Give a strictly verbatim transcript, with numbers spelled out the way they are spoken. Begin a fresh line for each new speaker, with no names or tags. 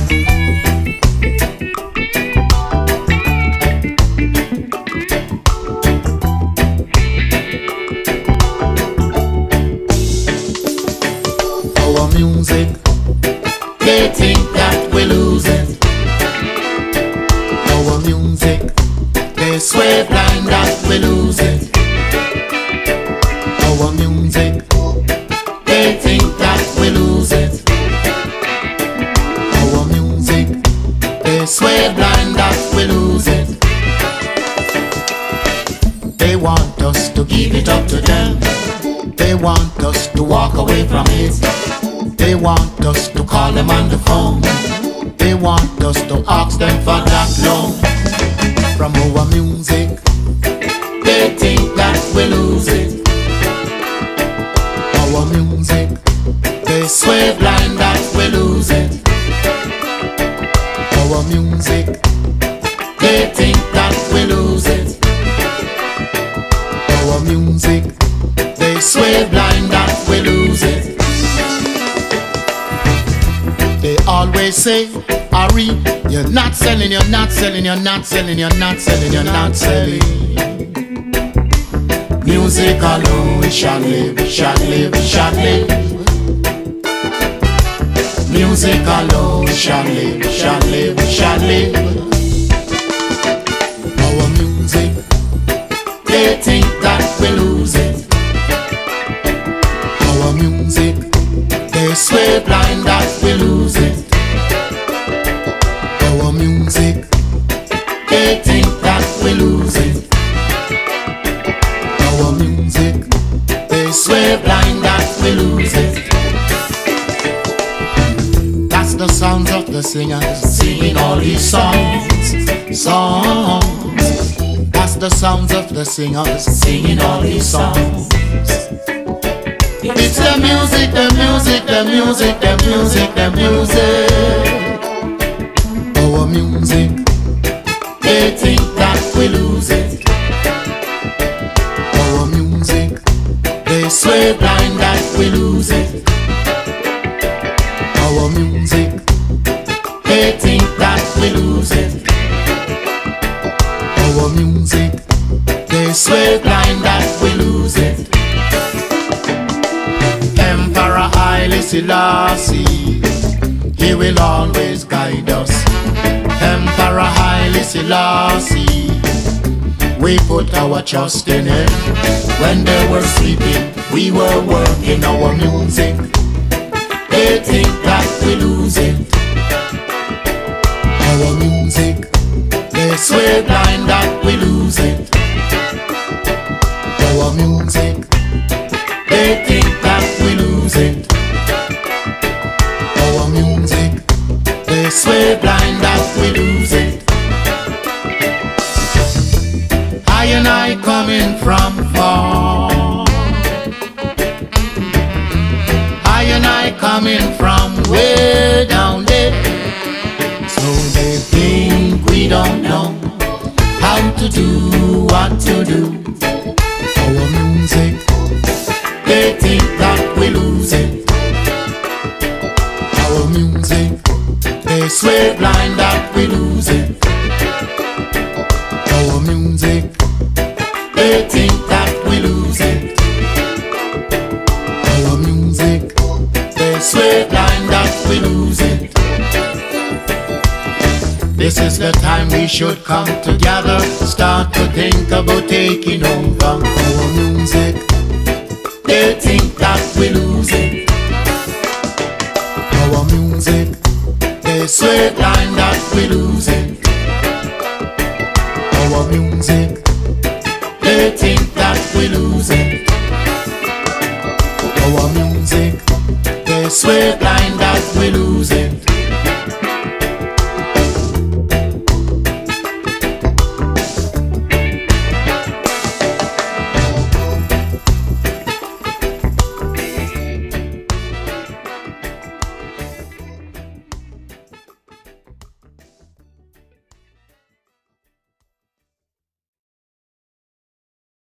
Our music, they think that we lose it. Our music, they swear blind that we lose it. Our music, they think that we lose it. Our music, they swear blind that we lose it. They want us to give it up to them. They want us to walk away from it. They want us to call them on the phone. They want us to ask them for that loan from our music. They think that we lose it. Our music, they swear blind that we lose it. Our music, they think that we lose it. Our music, they swear blind that we lose it. They always say, Ari, you're not selling, you're not selling, you're not selling, you're not selling, you're not selling. Music alone, we shall live, we shall live, we shall live. Music alone, we shall live, we shall live, we shall live. Our music, they think that we lose it. Our music, they swear blind that we lose it. Our music, they think that we lose it. Our music, they swear blind that we lose it. That's the sounds of the singers singing all these songs, songs. That's the sounds of the singers singing all these songs. It's the music, the music, the music, the music, the music. Our music, they think that we lose it. Our music, they swear blind that we lose it. Our music, they think that we lose it. Our music, they swear blind that we lose it. Emperor Haile Selassie, he will always guide us. Emperor Haile Selassie, we put our trust in him. When they were sleeping, we were working our music. They think that we lose it. Our music, they swear blind that we lose it. Our music, they think that we lose it. Our music, they swear blind that we lose it. I and I coming from far. I and I coming from way down there. So they think we don't know how to do what to do. Our music, they think that we lose it. Our music, they swear blind that we lose it. Our music, they think that we lose it. Our music, they swear blind that we lose it. This is the time we should come together, start to think about taking over. Our music, they think that we lose it. Our music, they swear blind that we lose it. Our music, they think that we lose it. Our music, they swear blind that we lose it.